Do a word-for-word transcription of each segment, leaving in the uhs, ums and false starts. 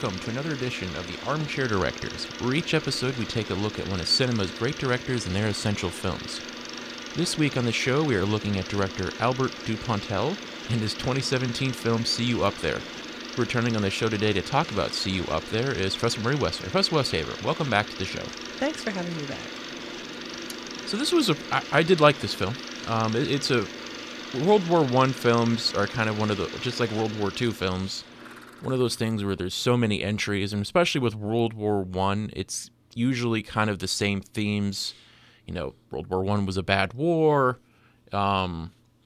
welcome to another edition of the Armchair Directors, where each episode we take a look at one of cinema's great directors and their essential films. This week on the show, we are looking at director Albert Dupontel and his twenty seventeen film See You Up There. Returning on the show today to talk about See You Up There is Professor Murray Westhaver. Professor Westhaver, welcome back to the show. Thanks for having me back. So this was a, I, I did like this film. Um, it, it's a, World War One films are kind of one of the, just like World War Two films, one of those things where there's so many entries, and especially with World War One, it's usually kind of the same themes. You know, World War One was a bad war. Um,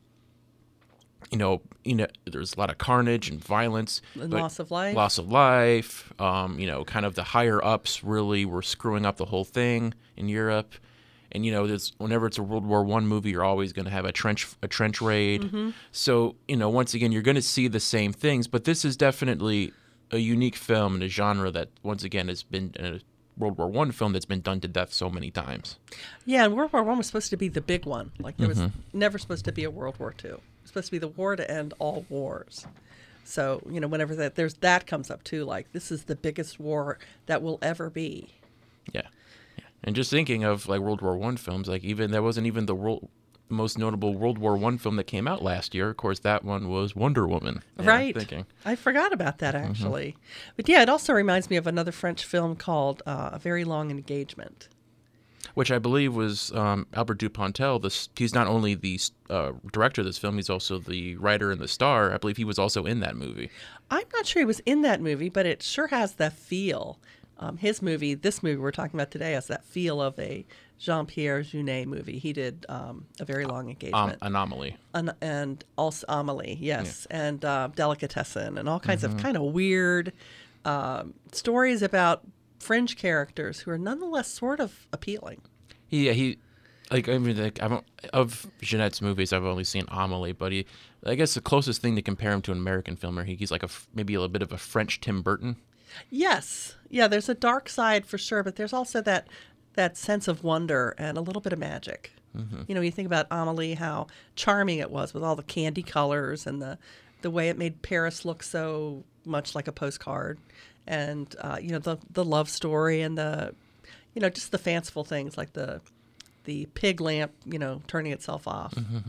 you know, you know, there's a lot of carnage and violence, and loss of life. Loss of life. Um, you know, kind of the higher ups really were screwing up the whole thing in Europe. And you know, there's, whenever it's a World War One movie, you're always going to have a trench a trench raid. Mm-hmm. So you know, once again, you're going to see the same things. But this is definitely a unique film in a genre that, once again, has been a World War One film that's been done to death so many times. Yeah, and World War One was supposed to be the big one. Like there was Mm-hmm. never supposed to be a World War Two. It was supposed to be the war to end all wars. So you know, whenever that there's that comes up too, like this is the biggest war that will ever be. Yeah. And just thinking of like World War One films, like even that wasn't even the world, most notable World War One film that came out last year. Of course, that one was Wonder Woman. Yeah, Right. Thinking. I forgot about that actually. Mm-hmm. But yeah, it also reminds me of another French film called uh, A Very Long Engagement. Which I believe was um, Albert Dupontel. This, he's not only the uh, director of this film, he's also the writer and the star. I believe he was also in that movie. I'm not sure he was in that movie, but it sure has that feel. Um, his movie, this movie we're talking about today, has that feel of a Jean-Pierre Jeunet movie. He did um, A Very Long Engagement. Um, Anomaly. An- and also Amelie, yes. Yeah. And uh, Delicatessen and all kinds mm-hmm. of kind of weird um, stories about fringe characters who are nonetheless sort of appealing. Yeah, he, like, I mean, like, I don't, of Jeunet's movies, I've only seen Amelie, but he, I guess the closest thing to compare him to an American filmer, he, he's like a, maybe a little bit of a French Tim Burton. Yes. Yeah, there's a dark side for sure, but there's also that that sense of wonder and a little bit of magic. Mm-hmm. You know, you think about Amelie, how charming it was with all the candy colors and the, the way it made Paris look so much like a postcard. And, uh, you know, the the love story and the, you know, just the fanciful things like the the pig lamp, you know, turning itself off. Mm-hmm.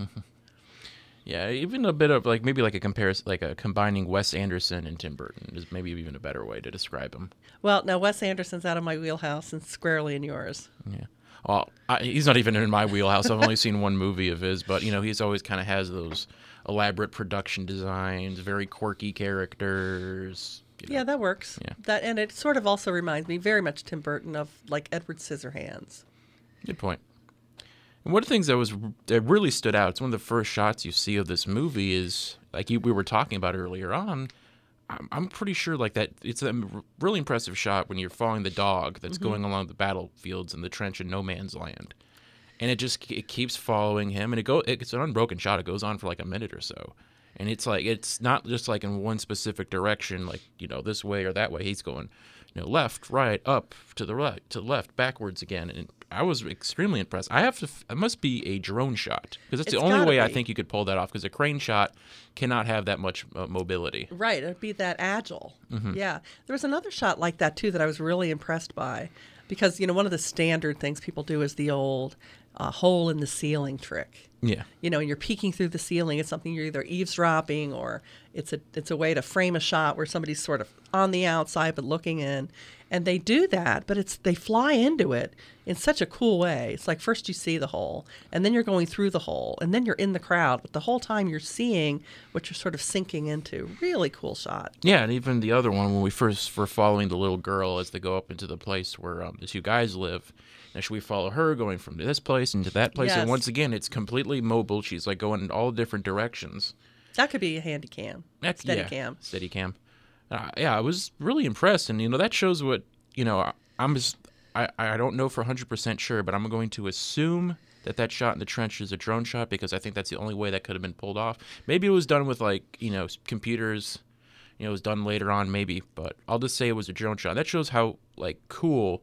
Yeah, even a bit of like maybe like a comparison, like a combining Wes Anderson and Tim Burton is maybe even a better way to describe him. Well, now Wes Anderson's out of my wheelhouse and squarely in yours. Yeah, well, I, he's not even in my wheelhouse. I've only seen one movie of his, but you know, he's always kind of has those elaborate production designs, very quirky characters. You know. Yeah, that works. Yeah, that and it sort of also reminds me very much Tim Burton of like Edward Scissorhands. Good point. And one of the things that was that really stood out, it's one of the first shots you see of this movie is, like you, we were talking about earlier on, I'm, I'm pretty sure like that it's a really impressive shot when you're following the dog that's mm-hmm. going along the battlefields in the trench in no man's land. And it just it keeps following him, and it go it's an unbroken shot. It goes on for like a minute or so. And it's like, it's not just like in one specific direction, like, you know, this way or that way. He's going, you know, left, right, up, to the right, to the left, backwards again. And I was extremely impressed. I have to, it must be a drone shot, because that's it's the only way be. I think you could pull that off, because a crane shot cannot have that much uh, mobility. Right, it'd be that agile. Mm-hmm. Yeah. There was another shot like that, too, that I was really impressed by, because, you know, one of the standard things people do is the old uh, hole in the ceiling trick. Yeah. You know, and you're peeking through the ceiling. It's something you're either eavesdropping, or it's a it's a way to frame a shot where somebody's sort of on the outside but looking in. And they do that, but it's they fly into it in such a cool way. It's like first you see the hole, and then you're going through the hole, and then you're in the crowd. But the whole time you're seeing what you're sort of sinking into. Really cool shot. Yeah, and even the other one when we first were following the little girl as they go up into the place where um, the two guys live. Now, should we follow her going from this place into that place? Yes. And once again, it's completely mobile. She's like going in all different directions. That could be a handy cam. That's, steady yeah, cam. Steady cam. Uh, yeah, I was really impressed. And, you know, that shows what, you know, I, I'm just, I, I don't know for one hundred percent sure, but I'm going to assume that that shot in the trench is a drone shot, because I think that's the only way that could have been pulled off. Maybe it was done with, like, you know, computers. You know, it was done later on, maybe. But I'll just say it was a drone shot. That shows how, like, cool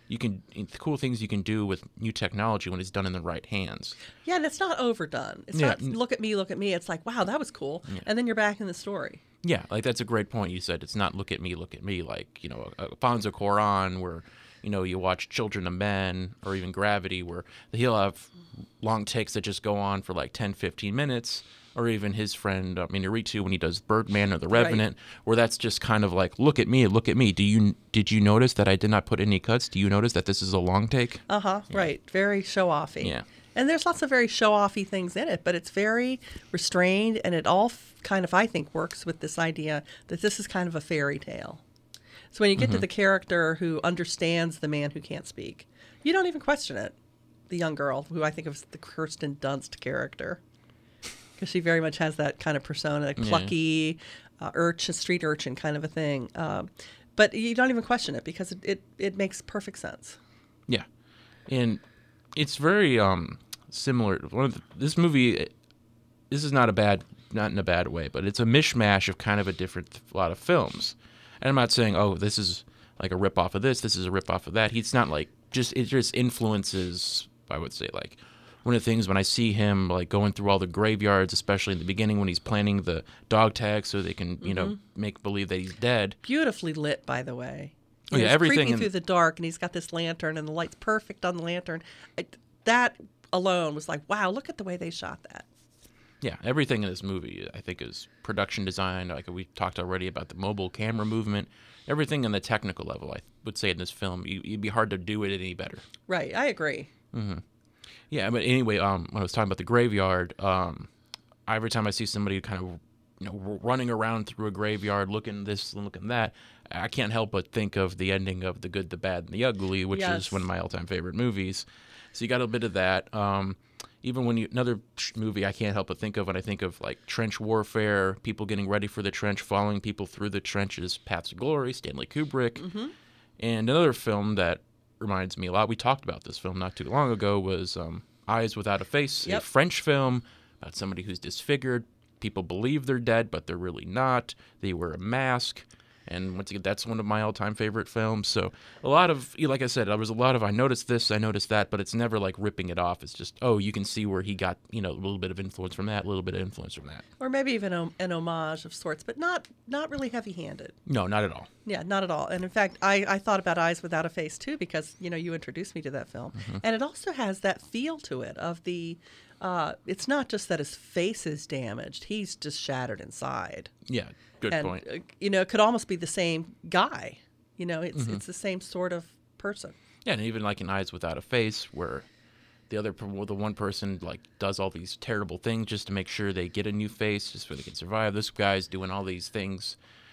you can the cool things you can do with new technology when it's done in the right hands. Yeah, and it's not overdone. It's Yeah. not look at me, look at me. It's like, wow, that was cool. Yeah. And then you're back in the story. Yeah, like that's a great point. You said it's not look at me, look at me. Like, you know, Alfonso Cuarón, where, you know, you watch Children of Men or even Gravity, where he'll have long takes that just go on for like ten, fifteen minutes. Or even his friend, uh, Inarritu, when he does Birdman or The Revenant, right. where that's just kind of like, look at me, look at me. Do you Did you notice that I did not put any cuts? Do you notice that this is a long take? Uh-huh, yeah. Right. Very show-offy. Yeah. And there's lots of very show-offy things in it, but it's very restrained, and it all f- kind of, I think, works with this idea that this is kind of a fairy tale. So when you get mm-hmm. to the character who understands the man who can't speak, you don't even question it. The young girl, who I think of as the Kirsten Dunst character. Because she very much has that kind of persona, like plucky, yeah. uh, urchin, street urchin kind of a thing. Um, but you don't even question it because it, it, it makes perfect sense. Yeah. And it's very um, similar. One of the, this movie, this is not a bad, not in a bad way, but it's a mishmash of kind of a different a lot of films. And I'm not saying, oh, this is like a ripoff of this, this is a ripoff of that. He's not like, just, it just influences, I would say, like, one of the things when I see him like going through all the graveyards, especially in the beginning when he's planning the dog tag so they can, you mm-hmm. know, make believe that he's dead. Beautifully lit, by the way. Oh, yeah, he's everything creeping in... through the dark, and he's got this lantern, and the light's perfect on the lantern. I, that alone was like, wow, look at the way they shot that. Yeah, everything in this movie, I think, is production design. Like we talked already about the mobile camera movement. Everything on the technical level, I would say, in this film, you, it'd be hard to do it any better. Right, I agree. Mm-hmm. Yeah, but anyway, um, when I was talking about the graveyard, um, every time I see somebody kind of, you know, running around through a graveyard, looking this and looking that, I can't help but think of the ending of The Good, the Bad, and the Ugly, which yes. is one of my all-time favorite movies. So you got a bit of that. Um, even when you another movie I can't help but think of when I think of like trench warfare, people getting ready for the trench, following people through the trenches, Paths of Glory, Stanley Kubrick, mm-hmm. and another film that reminds me a lot. We talked about this film not too long ago. Was um, Eyes Without a Face, yep. a French film about somebody who's disfigured. People believe they're dead, but they're really not. They wear a mask, and once again, that's one of my all-time favorite films. So a lot of, like I said, there was a lot of I noticed this, I noticed that, but it's never like ripping it off. It's just, oh, you can see where he got, you know, a little bit of influence from that, a little bit of influence from that, or maybe even a, an homage of sorts, but not not really heavy-handed. No, not at all. Yeah, not at all. And in fact, I, I thought about Eyes Without a Face too, because, you know, you introduced me to that film. Mm-hmm. And it also has that feel to it of the, uh, it's not just that his face is damaged, he's just shattered inside. Yeah, good and, point. Uh, you know, it could almost be the same guy. You know, it's mm-hmm. it's the same sort of person. Yeah, and even like in Eyes Without a Face, where the other, the one person like does all these terrible things just to make sure they get a new face, just so they can survive. This guy's doing all these things,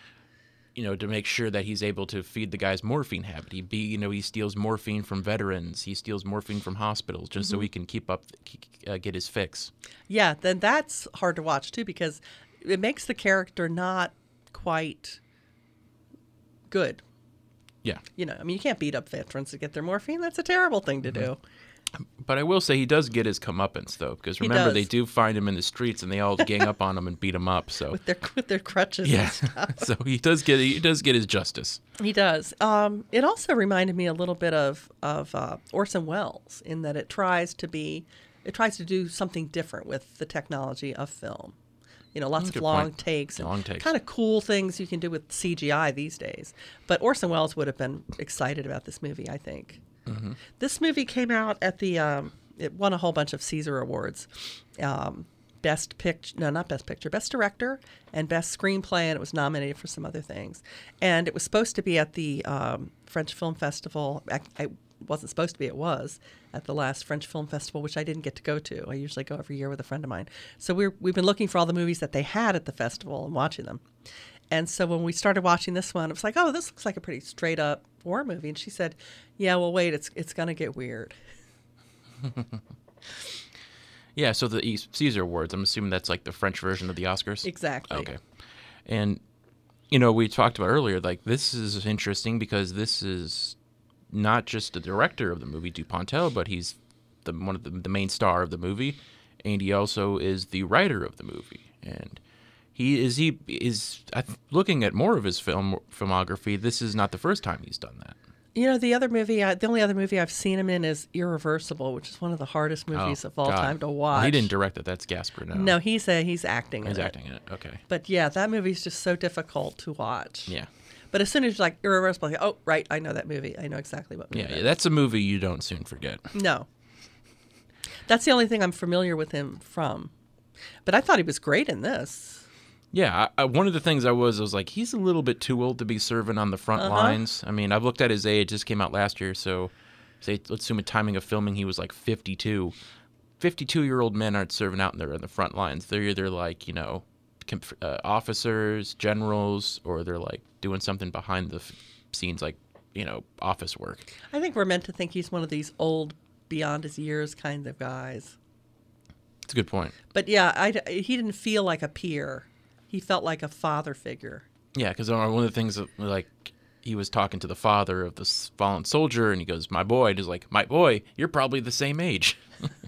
you know, to make sure that he's able to feed the guy's morphine habit. He be, you know, he steals morphine from veterans. He steals morphine from hospitals just mm-hmm. so he can keep up, uh, get his fix. Yeah, then that's hard to watch too, because it makes the character not quite good. Yeah. You know, I mean, you can't beat up veterans to get their morphine. That's a terrible thing to mm-hmm. do. But I will say he does get his comeuppance, though, because remember, they do find him in the streets, and they all gang up on him and beat him up. So with their with their crutches yeah. and stuff. So he does get he does get his justice. He does. Um, it also reminded me a little bit of of uh, Orson Welles in that it tries to be, it tries to do something different with the technology of film. You know, lots Good of long point. takes and long takes. kind of cool things you can do with C G I these days. But Orson Welles would have been excited about this movie, I think. Mm-hmm. This movie came out at the. Um, It won a whole bunch of Caesar Awards. Um, best picture, no, not Best Picture, Best Director and Best Screenplay, and it was nominated for some other things. And it was supposed to be at the um, French Film Festival. I, I wasn't supposed to be, it was, at the last French Film Festival, which I didn't get to go to. I usually go every year with a friend of mine. So we're, we've been looking for all the movies that they had at the festival and watching them. And so when we started watching this one, it was like, oh, this looks like a pretty straight-up war movie. And she said, yeah, well, wait, it's it's going to get weird. Yeah, so the Caesar Awards, I'm assuming that's like the French version of the Oscars? Exactly. Okay. And, you know, we talked about earlier, like, this is interesting because this is not just the director of the movie, Dupontel, but he's the one of the, the main star of the movie, and he also is the writer of the movie. And he is, he is, looking at more of his film filmography, this is not the first time he's done that. You know, the other movie, I, the only other movie I've seen him in is Irreversible, which is one of the hardest movies Oh, of all God. time to watch. Well, he didn't direct it. That's Gasper. No, No, he's a, he's acting. he's in acting It. in it. Okay. But yeah, that movie's just so difficult to watch. Yeah. But as soon as you're like Irreversible, like, oh right, I know that movie. I know exactly what movie. Yeah, that yeah, that's a movie you don't soon forget. is. No, that's the only thing I'm familiar with him from. But I thought he was great in this. Yeah, I, I, one of the things I was, I was like, he's a little bit too old to be serving on the front Uh-huh. lines. I mean, I've looked at his age; just came out last year, so say let's assume a timing of filming, he was like fifty-two. fifty-two-year-old men aren't serving out in the, in the front lines. They're either like, you know, comp- uh, officers, generals, or they're like doing something behind the f- scenes, like, you know, office work. I think we're meant to think he's one of these old, beyond his years kind of guys. It's a good point. But yeah, I, he didn't feel like a peer. He felt like a father figure. Yeah, because one of the things that, like, he was talking to the father of this fallen soldier, and he goes, "My boy," and he's like, "My boy, you're probably the same age."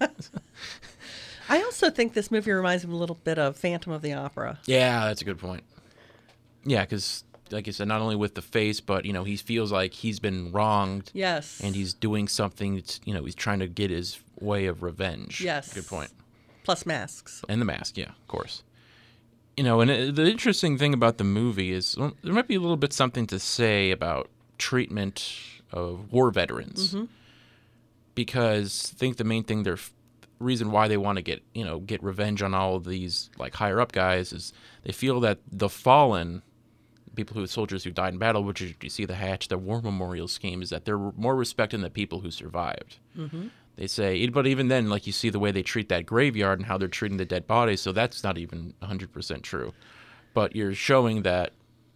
I also think this movie reminds me a little bit of Phantom of the Opera. Yeah, that's a good point. Yeah, because, like you said, not only with the face, but, you know, he feels like he's been wronged. Yes. And he's doing something that's, you know, he's trying to get his way of revenge. Yes. Good point. Plus masks. And the mask, yeah, of course. You know, and it, the interesting thing about the movie is, well, there might be a little bit something to say about treatment of war veterans. Mm-hmm. Because I think the main thing they're reason why they want to get, you know, get revenge on all of these, like, higher up guys is they feel that the fallen people who soldiers who died in battle, which is, you see the Hatch, the war memorial scheme, is that they're more respecting the people who survived. Mm-hmm. They say, but even then, like, you see the way they treat that graveyard and how they're treating the dead bodies, so that's not even one hundred percent true. But you're showing that,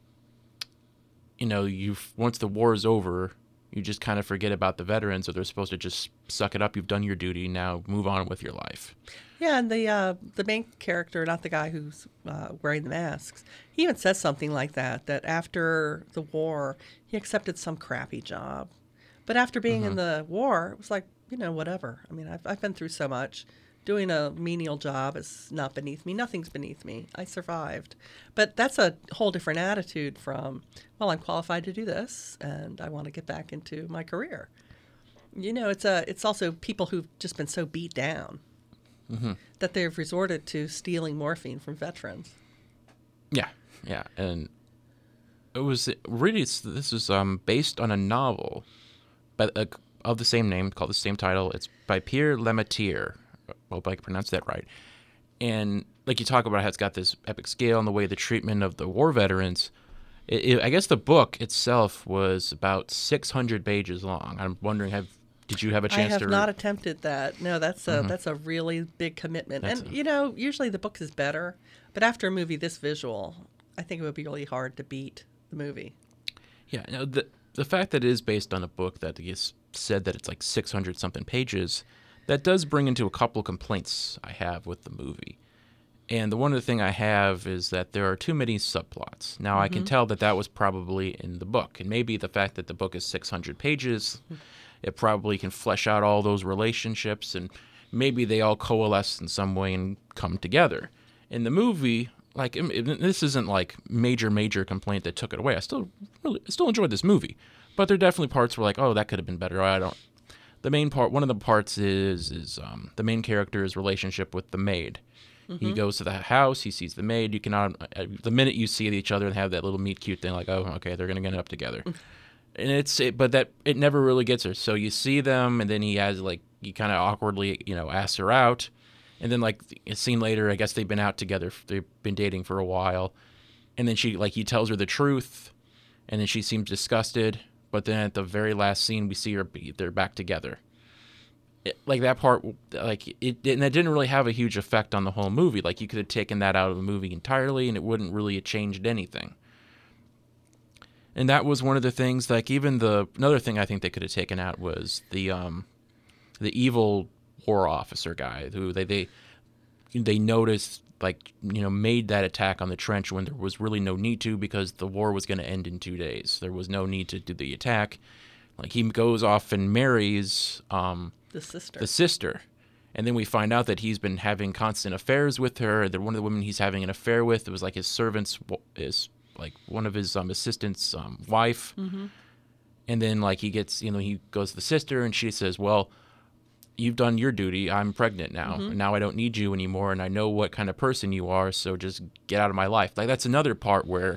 you know, you once the war is over, you just kind of forget about the veterans, or they're supposed to just suck it up. You've done your duty. Now move on with your life. Yeah, and the uh, the main character, not the guy who's uh, wearing the masks, he even says something like that, that after the war, he accepted some crappy job. But after being Mm-hmm. in the war, it was like, you know, whatever. I mean, I've, I've been through so much. Doing a menial job is not beneath me. Nothing's beneath me. I survived. But that's a whole different attitude from, well, I'm qualified to do this, and I want to get back into my career. You know, it's a it's also people who've just been so beat down Mm-hmm. that they've resorted to stealing morphine from veterans. Yeah, yeah, and it was really it's, this is um based on a novel, but uh, of the same name, called the same title. It's by Pierre Lemaitre. Hope I can pronounce that right. And like you talk about how it's got this epic scale and the way the treatment of the war veterans. It, it, I guess the book itself was about six hundred pages long. I'm wondering, have did you have a I chance have to? not attempted that. No, that's a Mhm. that's a really big commitment. That's and a- you know, usually the book is better, but after a movie this visual, I think it would be really hard to beat the movie. Yeah, no, the the fact that it is based on a book that gets said that it's like six hundred something pages, that does bring into a couple complaints I have with the movie. And the one other thing I have is that there are too many subplots. Now, I can tell that that was probably in the book. And maybe the fact that the book is six hundred pages, it probably can flesh out all those relationships, and maybe they all coalesce in some way and come together. In the movie, like, it- it- this isn't like major, major complaint that took it away. I still really, I still enjoyed this movie. But there are definitely parts where, like, oh, that could have been better. Or I don't. The main part, one of the parts is is um, the main character's relationship with the maid. He goes to the house, he sees the maid. You cannot, uh, the minute you see each other and have that little meet cute thing, like, oh, okay, they're gonna get up together. And it's, it, but that it never really gets her. So you see them, and then he has like, he kind of awkwardly, you know, asks her out, and then like a scene later, I guess they've been out together, they've been dating for a while, and then she like he tells her the truth, and then she seems disgusted. But then at the very last scene, we see her be, they're back together. It, like that part, like it, and that didn't really have a huge effect on the whole movie. Like you could have taken that out of the movie entirely, and it wouldn't really have changed anything. And that was one of the things. Like even the another thing I think they could have taken out was the um, the evil war officer guy who they they they noticed like you know made that attack on the trench when there was really no need to, because the war was going to end in two days. There was no need to do the attack. Like he goes off and marries um, The sister. the sister, and then we find out that he's been having constant affairs with her. That one of the women he's having an affair with, it was like his servant's, is like one of his um, assistants' um, wife. Mm-hmm. And then, like, he gets, you know, he goes to the sister, and she says, well, you've done your duty. I'm pregnant now. Mm-hmm. And now I don't need you anymore, and I know what kind of person you are, so just get out of my life. Like, that's another part where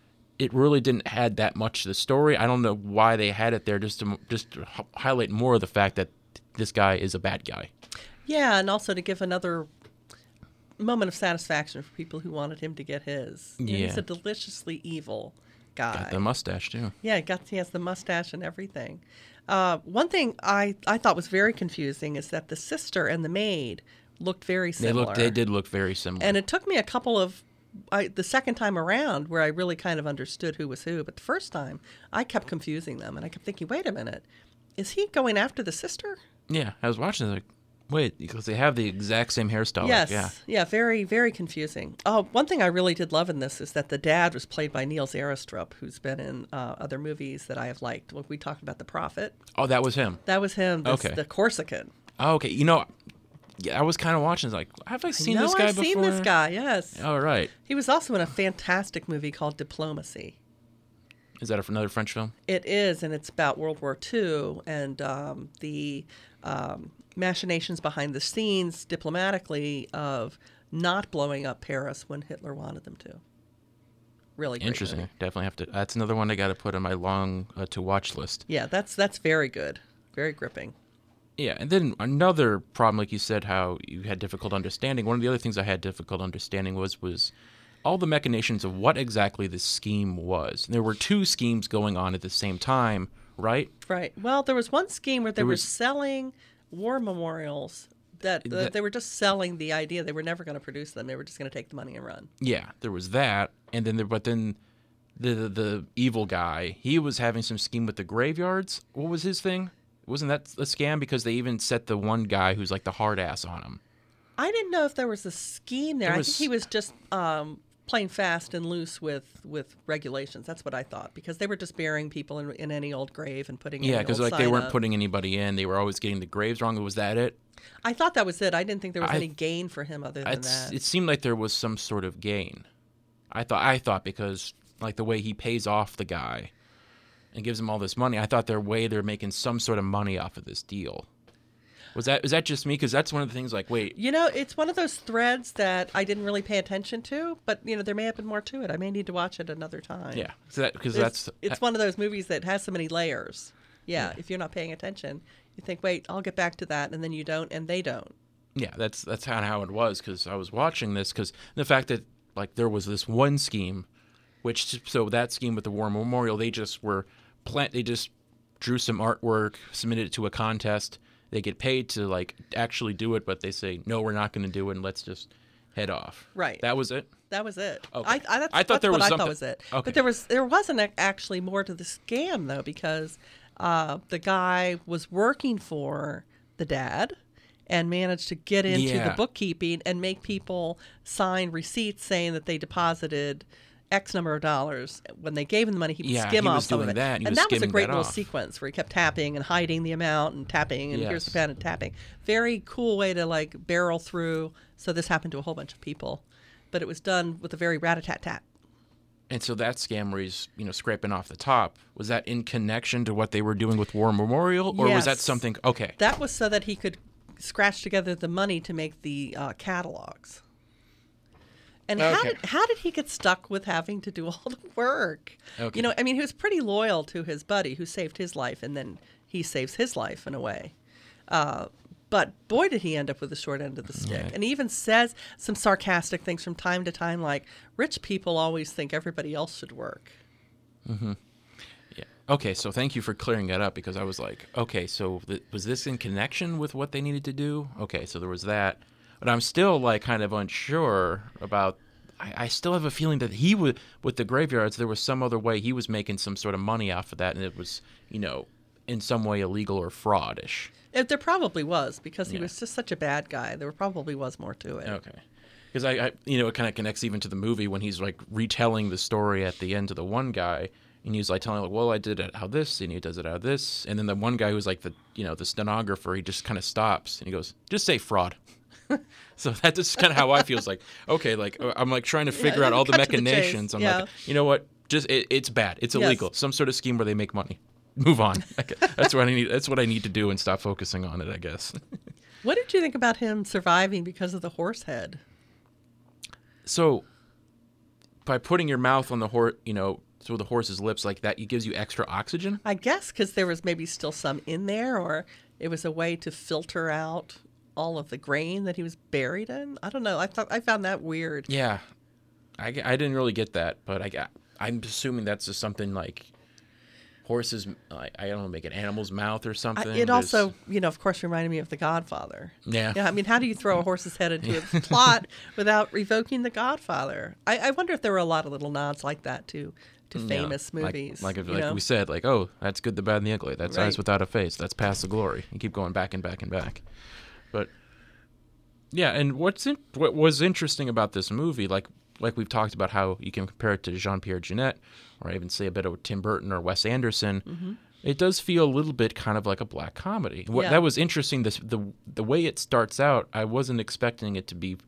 it really didn't add that much to the story. I don't know why they had it there, just to, just to h- highlight more of the fact that this guy is a bad guy. Yeah, and also to give another moment of satisfaction for people who wanted him to get his. You know, Yeah. He's a deliciously evil guy. Got the mustache, too. Yeah, got, he has the mustache and everything. Uh, one thing I, I thought was very confusing is that the sister and the maid looked very They similar. looked, they did look very similar. And it took me a couple of, I, the second time around where I really kind of understood who was who. But the first time, I kept confusing them. And I kept thinking, wait a minute, is he going after the sister? Yeah, I was watching it like, wait, because they have the exact same hairstyle. Yes. Yeah. Yeah, very, very confusing. Oh, one thing I really did love in this is that the dad was played by Niels Arestrup, who's been in uh, other movies that I have liked. Well, we talked about The Prophet. Oh, that was him. That was him, this, Okay. the Corsican. Oh, okay. You know, yeah, I was kind of watching. Like, have I seen no, this guy I've before? seen this guy, yes. All right. He was also in a fantastic movie called Diplomacy. Is that another French film? It is, and it's about World War Two and um, the um, machinations behind the scenes diplomatically of not blowing up Paris when Hitler wanted them to. Really great Interesting. movie. Definitely have to. That's another one I got to put on my long uh, to watch list. Yeah, that's that's very good, very gripping. Yeah, and then another problem, like you said, how you had difficult understanding. One of the other things I had difficult understanding was was all the machinations of what exactly the scheme was. There were two schemes going on at the same time, right? Right. Well, there was one scheme where they There were was- selling war memorials. That, uh, That- they were just selling the idea. They were never going to produce them. They were just going to take the money and run. Yeah, there was that, and then there, but then the, the the evil guy, he was having some scheme with the graveyards. What was his thing? Wasn't that a scam? Because they even set the one guy who's like the hard ass on him. I didn't know if there was a scheme there. There I was- think he was just um, playing fast and loose with, with regulations. That's what I thought, because they were just burying people in, in any old grave and putting Yeah, any because old like they sign weren't up. putting anybody in. They were always getting the graves wrong. Was that it? I thought that was it. I didn't think there was I- any gain for him other than It's, that. it seemed like there was some sort of gain. I thought I thought because like the way he pays off the guy and gives him all this money, I thought their way they're making some sort of money off of this deal. Was that is that just me? Because that's one of the things. Like, wait, You know, it's one of those threads that I didn't really pay attention to, but you know, there may have been more to it. I may need to watch it another time. yeah, so that because It's, that's it's one of those movies that has so many layers. Yeah, Yeah. if you're not paying attention, you think, wait, I'll get back to that, and then you don't, and they don't. yeah, that's that's kind of how it was. Because I was watching this because the fact that like there was this one scheme, which so that scheme with the War Memorial, they just were plant. They just drew some artwork, submitted it to a contest. They get paid to like actually do it, but they say no, we're not going to do it, and let's just head off. Right. That was it. That was it. Okay. I, I, that's, I thought that's there what was I something- thought was it. Okay. But there was there wasn't ac- actually more to the scam though, because uh, the guy was working for the dad and managed to get into Yeah. the bookkeeping and make people sign receipts saying that they deposited X number of dollars. When they gave him the money, he would Yeah, skim he off was some of doing it. that. He and was that was a skimming great that little off. sequence where he kept tapping and hiding the amount and tapping and here's the Yes. pen and tapping. Very cool way to like barrel through. So this happened to a whole bunch of people, but it was done with a very rat-a-tat-tat. And so that scam where he's, you know, scraping off the top, was that in connection to what they were doing with War Memorial? Or was that Yes. something, okay. That was so that he could scratch together the money to make the uh, catalogs. And how Okay. did how did he get stuck with having to do all the work? Okay. You know, I mean, he was pretty loyal to his buddy who saved his life, and then he saves his life in a way. Uh, but boy, did he end up with the short end of the stick. Yeah. And he even says some sarcastic things from time to time, like, rich people always think everybody else should work. Yeah. Okay, so thank you for clearing that up because I was like, okay, so th- was this in connection with what they needed to do? Okay, so there was that. But I'm still like kind of unsure about. I, I still have a feeling that he would with the graveyards. There was some other way he was making some sort of money off of that, and it was, you know, in some way illegal or fraudish. It, there probably was, because he Yeah. was just such a bad guy. There probably was more to it. Okay. Because I, I, you know, it kind of connects even to the movie when he's like retelling the story at the end to the one guy, and he's like telling like, well, I did it how this, and he does it how this, and then the one guy who's like the, you know, the stenographer, he just kind of stops and he goes, just say fraud. So that's just kind of how I feel. It's like, okay, like I'm like trying to figure out all the cut to the chase, machinations. I'm yeah. like, you know what? Just it, it's bad. It's Yes. illegal. Some sort of scheme where they make money. move on. That's what I need. That's what I need to do and stop focusing on it, I guess. What did you think about him surviving because of the horse head? So, by putting your mouth on the horse, you know, so the horse's lips like that, it gives you extra oxygen. I guess because there was maybe still some in there, or it was a way to filter out all of the grain that he was buried in. I don't know. I thought I found that weird. Yeah, I, I didn't really get that, but I got. I'm assuming that's just something like horses. I, I don't know, make an animal's mouth or something. I, it There's- also, you know, of course, reminded me of The Godfather. Yeah. Yeah. I mean, how do you throw a horse's head into a plot without revoking The Godfather? I, I wonder if there were a lot of little nods like that to to Yeah, famous like- movies. Like, you like know? we said, like, oh, that's Good, the Bad, and the Ugly. That's Eyes Right. Without a Face. That's Past the Glory. You keep going back and back and back. But yeah, and what's in, what was interesting about this movie, like like we've talked about how you can compare it to Jean-Pierre Jeunet, or even say a bit of Tim Burton or Wes Anderson. Mm-hmm. It does feel a little bit kind of like a black comedy. What Yeah. that was interesting. This the the way it starts out, I wasn't expecting it to be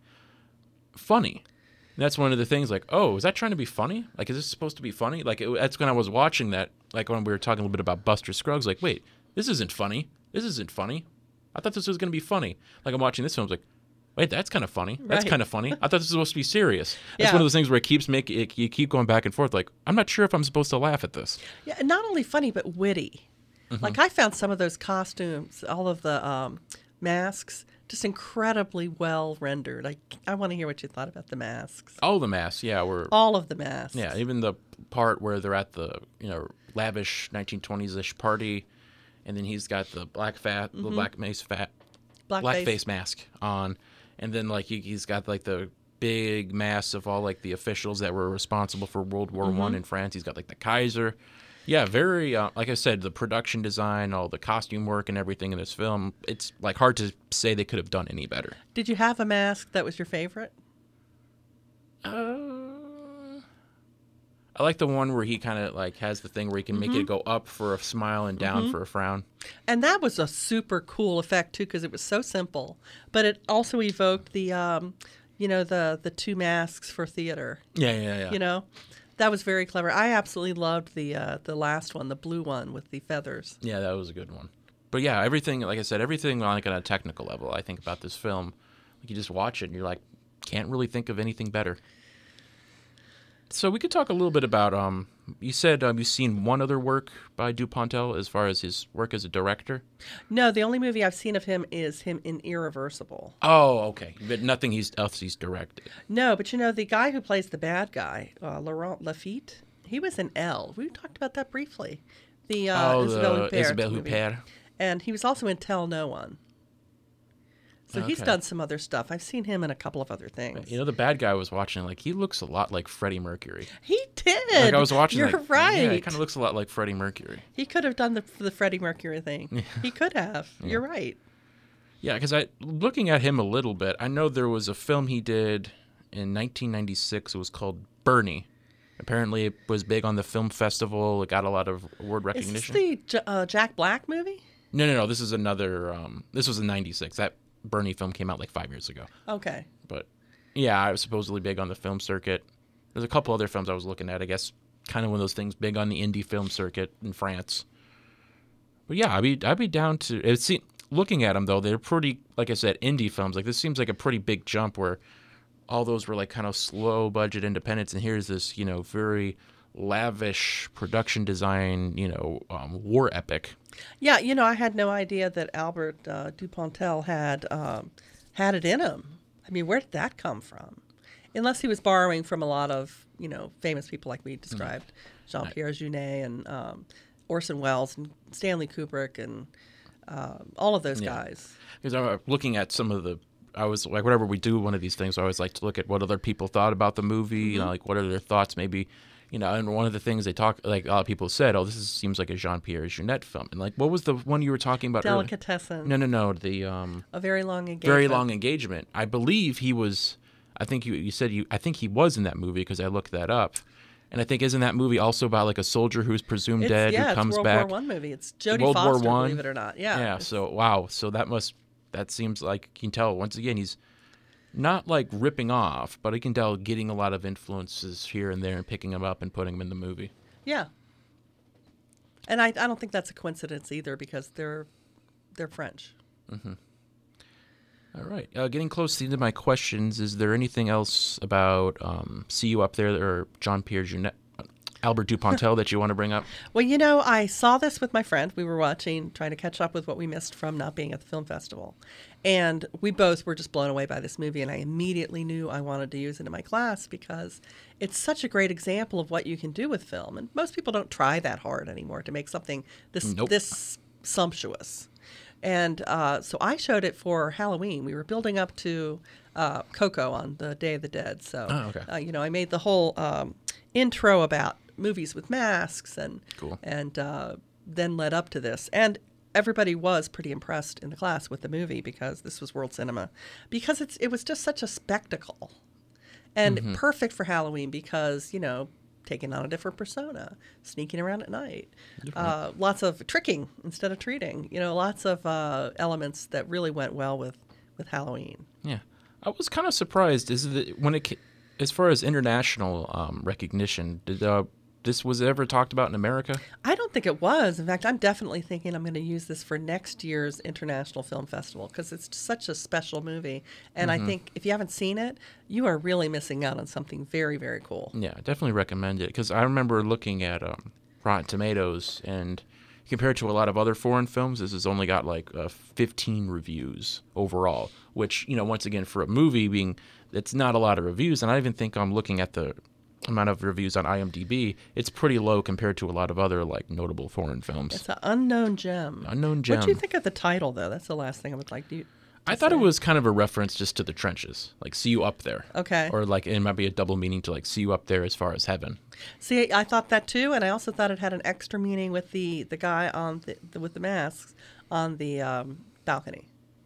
funny. And that's one of the things. Like, oh, is that trying to be funny? Like, is this supposed to be funny? Like, it, that's when I was watching that. Like when we were talking a little bit about Buster Scruggs. Like, wait, this isn't funny. This isn't funny. I thought this was going to be funny. Like I'm watching this film, I was like, wait, that's kind of funny. That's Right. kind of funny. I thought this was supposed to be serious. That's Yeah. one of those things where it keeps making it, you keep going back and forth. Like, I'm not sure if I'm supposed to laugh at this. Yeah, and not only funny but witty. Mm-hmm. Like I found some of those costumes, all of the um, masks, just incredibly well rendered. I I want to hear what you thought about the masks. All the masks, yeah, were All of the masks. yeah. Even the part where they're at the you know lavish nineteen twenties ish party, and then he's got the black fat, the black face fat, Blackface. black face mask on, and then like he, he's got like the big mass of all like the officials that were responsible for World War One in France. He's got like the Kaiser. Yeah, very uh, like I said, the production design, all the costume work, and everything in this film. It's like hard to say they could have done any better. Did you have a mask that was your favorite? Uh, I like the one where he kind of like has the thing where he can make it go up for a smile and down for a frown. And that was a super cool effect too, because it was so simple, but it also evoked the, um, you know, the the two masks for theater. Yeah, yeah, yeah. You know, that was very clever. I absolutely loved the uh, the last one, the blue one with the feathers. Yeah, that was a good one. But yeah, everything, like I said, everything like on a technical level, I think about this film, like you just watch it and you're like, can't really think of anything better. So we could talk a little bit about, um, you said um, you've seen one other work by Dupontel as far as his work as a director. No, the only movie I've seen of him is him in Irreversible. Oh, okay. But nothing he's, else he's directed. No, but you know, the guy who plays the bad guy, uh, Laurent Lafitte, he was in Elle. We talked about that briefly. The uh, oh, Isabelle the Huppert Isabelle movie. Huppert. And he was also in Tell No One. So he's Okay. done some other stuff. I've seen him in a couple of other things. You know, the bad guy I was watching, like, he looks a lot like Freddie Mercury. He did. Like, I was watching, You're like, right. yeah, he kind of looks a lot like Freddie Mercury. He could have done the the Freddie Mercury thing. He could have. You're right. Yeah, because I looking at him a little bit, I know there was a film he did in nineteen ninety-six. It was called Bernie. Apparently, it was big on the film festival. It got a lot of award Is this recognition. the J- uh, Jack Black movie? No, no, no. This is another. Um, this was in ninety-six. That Bernie film came out like five years ago. Okay. But yeah, I was supposedly big on the film circuit. There's a couple other films I was looking at. I guess kind of one of those things big on the indie film circuit in France. But yeah, I'd be I'd be down to it. See, looking at them though, they're pretty, like I said, indie films. Like this seems like a pretty big jump where all those were like kind of slow budget independents, and here's this you know very lavish production design, you know, um, war epic. Yeah, you know, I had no idea that Albert uh, Dupontel had um, had it in him. I mean, where did that come from? Unless he was borrowing from a lot of, you know, famous people like we described, Jean-Pierre Jeunet and um, Orson Welles and Stanley Kubrick and uh, all of those Yeah. guys. Because I'm looking at some of the, I was like, whenever we do one of these things, I always like to look at what other people thought about the movie, you know, like what are their thoughts, maybe, you know. And one of the things they talk, like a lot of people said, oh, this is, seems like a Jean-Pierre Jeunet film. And like, what was the one you were talking about earlier? Delicatessen. No, no, no, the um, A Very Long Engagement. Very Long Engagement. I believe he was. I think you you said you. I think he was in that movie because I looked that up. And I think isn't that movie also about like a soldier who's presumed It's, dead yeah, who comes it's World back? War One movie. It's Jodie World War Foster, One. believe it or not. Yeah. Yeah. It's- So wow. So that must. That seems like you can tell once again he's not like ripping off, but you can tell getting a lot of influences here and there and picking them up and putting them in the movie. yeah. And I, I don't think that's a coincidence either because they're they're French. Mm-hmm. All right. Uh, getting close to the end of my questions, is there anything else about um, See You Up There or Jean-Pierre Jeunet, Albert Dupontel that you want to bring up? Well, you know, I saw this with my friend. We were watching, trying to catch up with what we missed from not being at the film festival. And we both were just blown away by this movie. And I immediately knew I wanted to use it in my class because it's such a great example of what you can do with film. And most people don't try that hard anymore to make something this Nope. this sumptuous. And uh, so I showed it for Halloween. We were building up to uh, Coco on the Day of the Dead. So, Oh, okay. uh, you know, I made the whole um, intro about movies with masks and Cool. and uh, then led up to this. And everybody was pretty impressed in the class with the movie because this was World Cinema. Because it's it was just such a spectacle. And Mm-hmm. perfect for Halloween because, you know, taking on a different persona, sneaking around at night, uh, lots of tricking instead of treating, you know, lots of uh, elements that really went well with, with Halloween. Yeah. I was kind of surprised. Is that when it, ca- as far as international um, recognition, did uh, this was it ever talked about in America? I don't think it was. In fact, I'm definitely thinking I'm going to use this for next year's International Film Festival because it's such a special movie. And Mm-hmm. I think if you haven't seen it, you are really missing out on something very, very cool. Yeah, I definitely recommend it because I remember looking at um, Rotten Tomatoes, and compared to a lot of other foreign films, this has only got like uh, fifteen reviews overall, which, you know, once again, for a movie being, it's not a lot of reviews. And I even think I'm looking at the amount of reviews on IMDb, it's pretty low compared to a lot of other like notable foreign films. It's an unknown gem. Unknown gem. What do you think of the title, though? That's the last thing I would like to, to I thought say. it was kind of a reference just to the trenches, like See You Up There. Okay. Or like it might be a double meaning to like See You Up There as far as heaven. See, I thought that too, and I also thought it had an extra meaning with the, the guy on the, the with the masks on the um, balcony.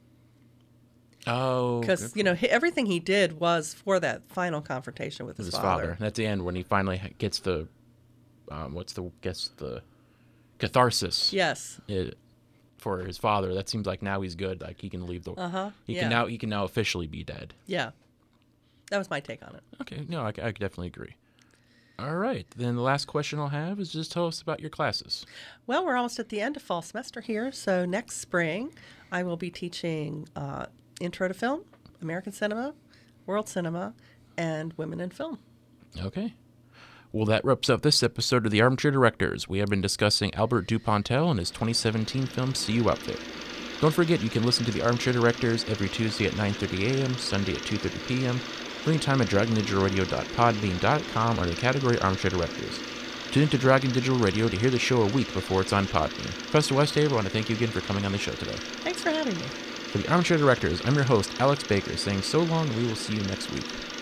Oh, Because, good. you know, he, everything he did was for that final confrontation with his, his father. father. At the end, when he finally ha- gets the, um, what's the gets the catharsis Yes. it, for his father. That seems like now he's good. Like he can leave the. Uh-huh. He Yeah. can now he can now officially be dead. Yeah. That was my take on it. Okay, no, I, I could definitely agree. All right, then the last question I'll have is just tell us about your classes. Well, we're almost at the end of fall semester here, so next spring I will be teaching uh, Intro to Film, American Cinema, World Cinema, and Women in Film. Okay. Well, that wraps up this episode of The Armchair Directors. We have been discussing Albert Dupontel and his twenty seventeen film See You Up There. Don't forget you can listen to The Armchair Directors every Tuesday at nine thirty a.m., Sunday at two thirty p.m., anytime at dragon digital radio dot podbean dot com under the category Armchair Directors. Tune into Dragon Digital Radio to hear the show a week before it's on Podbean. Professor Westhaver, I want to thank you again for coming on the show today. Thanks for having me. For The Armchair Directors, I'm your host, Alex Baker, saying so long, we will see you next week.